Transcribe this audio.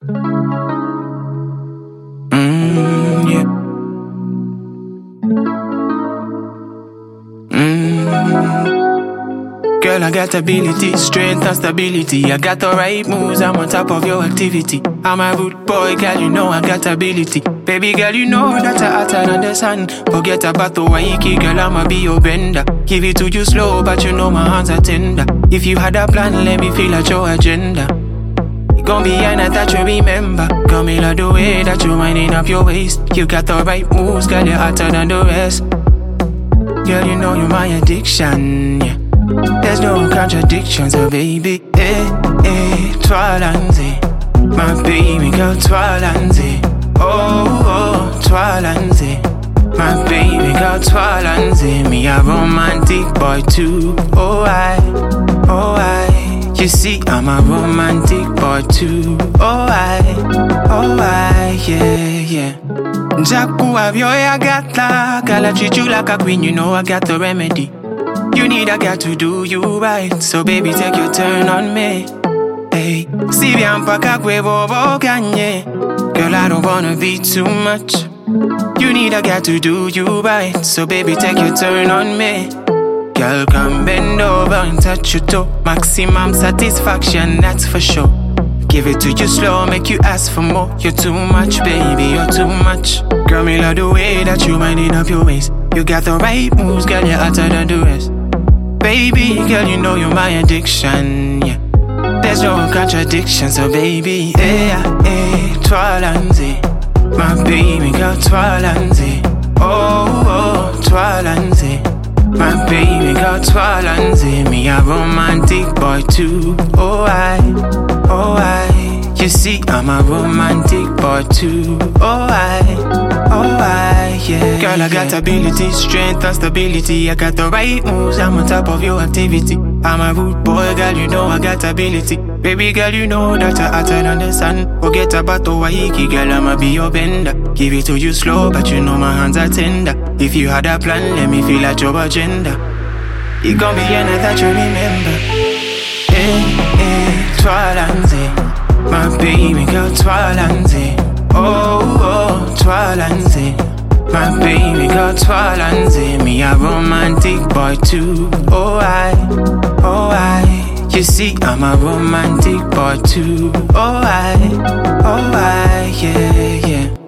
Yeah. Girl, I got ability, strength and stability. I got the right moves, I'm on top of your activity. I'm a rude boy, girl, you know I got ability. Baby girl, you know that I'm hotter than the sun. Forget about the Waiki, girl, I'ma be your bender. Give it to you slow, but you know my hands are tender. If you had a plan, let me feel at your agenda. It gon' be a night that you remember. Girl, me love the way that you winding up your waist. You got the right moves, girl, you're hotter than the rest. Girl, you know you're my addiction, yeah. There's no contradiction, so baby, toi l'anzi. My baby girl, toi l'anzi. Oh, toi l'anzi. My baby girl, toi l'anzi. Me a romantic boy too. Oh, I. You see, I'm a romantic boy too. Oh, I, yeah. Jaku avyo ya gata. Girl, I treat you like a queen, you know I got the remedy. You need a girl to do you right, so baby take your turn on me. Hey, si bien pa kakwevo kanye. Girl, I don't wanna be too much. You need a girl to do you right, so baby take your turn on me. Girl, come bend over and touch your toe. Maximum satisfaction, that's for sure. Give it to you slow, make you ask for more. You're too much, baby, you're too much. Girl, me love the way that you winding up your waist. You got the right moves, girl, you're hotter than the rest. Baby, girl, you know you're my addiction, yeah. There's no contradiction, so baby, toi l'anzi. My baby girl, toi l'anzi. Oh, toi l'anzi. My baby girl, toi l'anzi. Me a romantic boy too. Oh, I. You see, I'm a romantic boy too. Oh, I, yeah. Girl, I got ability, strength and stability. I got the right moves, I'm on top of your activity. I'm a rude boy, girl, you know I got ability. Baby girl, you know that I'm hotter than the sun. Forget about the Waiki, girl, I'ma be your bender. Give it to you slow, but you know my hands are tender. If you had a plan, let me feel at your agenda. It gon' be a night that you remember. Toi l'anzi. My baby girl, toi l'anzi. Oh, toi l'anzi. My baby girl, toi l'anzi. Me a romantic boy too. Oh, I. You see, I'm a romantic boy too. Oh, I, yeah.